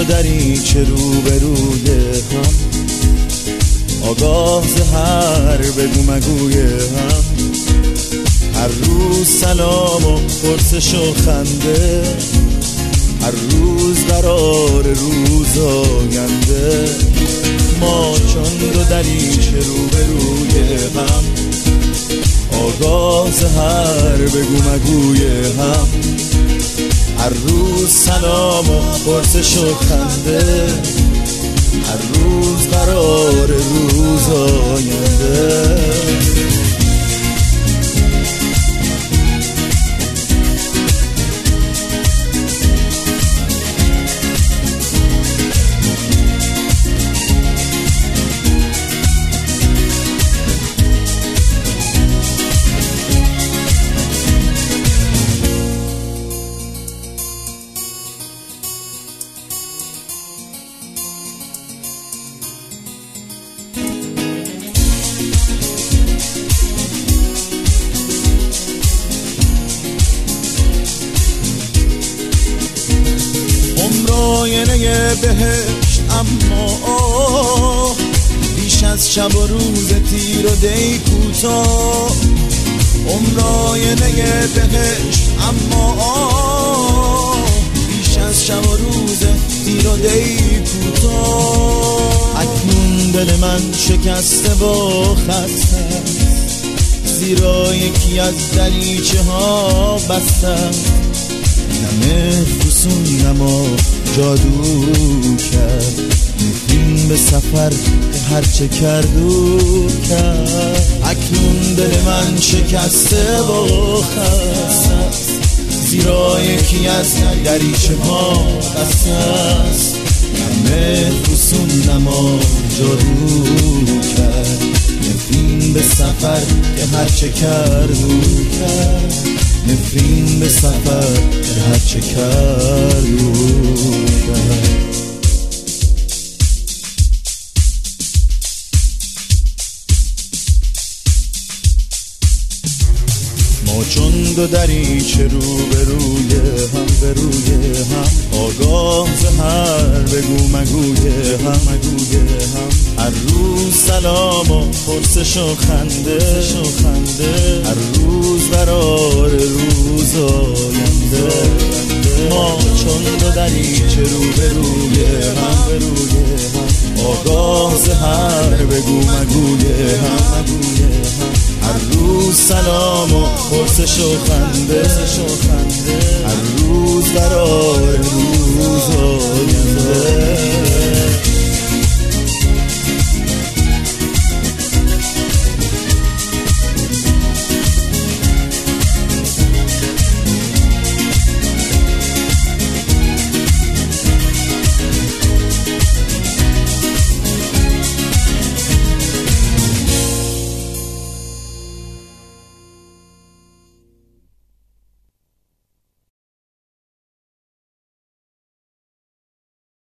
دو دریچه روبروی هم، آگاه ز هر بگو مگوی هم، هر روز سلام و پرسش و خنده، هر روز قرار روز آینده. ما چون دو دریچه روبروی هم، آگاه ز هر بگو مگوی هم، هر روز سلام و پرسش و خنده، هر روز قرار روز آینده. آینه بهشت اما بیش از شب و روز تیر و دی کوتاه. عمر آینه بهشت اما بیش از شب و روز تیر و دی کوتاه. اکنون دل من شکسته با خسته است، زیرا یکی از دریچه ها بسته است. نمه فسون نما جادو کرد، نفرین به سفر که هرچه کردو کرد. اکنون دل من شکسته و خسته است، زیرا یکی از دریچه ها بسته است. نمه فسون نما جادو کرد، نفرین به سفر که هرچه کردو کرد. نفرین به سفر که هرچه کردو کرد. ما چون دو دریچه روبروی هم، بروی هم، آگاه ز هر بگو مگوی هم، هر روز سلام و پرسش و خنده، هر روز قرار روز آینده. ما چون دو دریچه روبروی هم، آگاه ز هر بگو مگوی هم، هر روز سلام و پرسش و خنده، هر روز قرار روز آینده.